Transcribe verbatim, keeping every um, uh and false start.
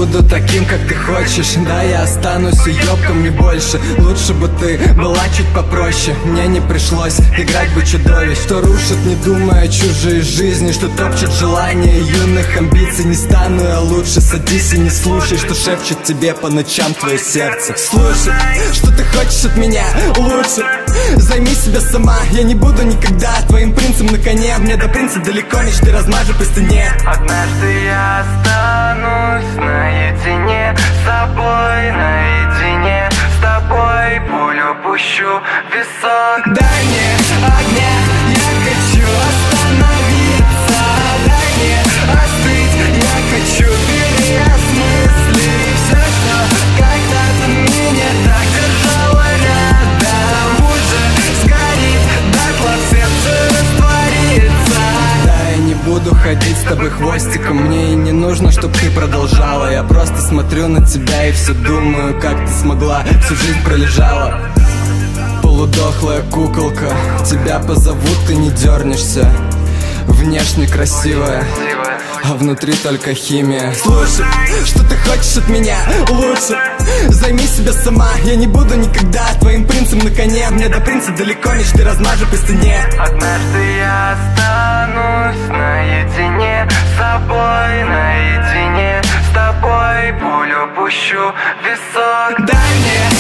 буду таким, как ты хочешь. Да, я останусь уёбком, не больше. Лучше бы ты была чуть попроще. Мне не пришлось играть бы чудовищ, что рушит, не думая о чужой жизни, что топчет желания юных амбиций. Не стану я лучше, садись и не слушай, что шепчет тебе по ночам твое сердце. Слушай, что ты хочешь от меня, лучше займи себя сама. Я не буду никогда твоим принцем на коне. Мне до принца далеко, мечты размажу по стене. Однажды я останусь наедине с собой, наедине с тобой. Пулю пущу в висок. Дай мне огня, я хочу остановиться. Дай мне остыть, я хочу переосмыслить все, что когда-то меня так держало рядом. Уже сгорит дотла, в сердце растворится. Да, я не буду ходить с тобой хвостиком. Мне и не нужно, чтоб ты продолжала. Я просто смотрю на тебя и все думаю, как ты смогла, всю жизнь пролежала. Полудохлая куколка, тебя позовут, ты не дернешься. Внешне красивая, а внутри только химия. Слушай, что ты хочешь от меня, лучше займи себя сама. Я не буду никогда твоим принцем на коне. Мне до принца далеко, мечты размажу по стене. Однажды я останусь наедине с собой, наедине с тобой. Пулю пущу в висок. Дай мне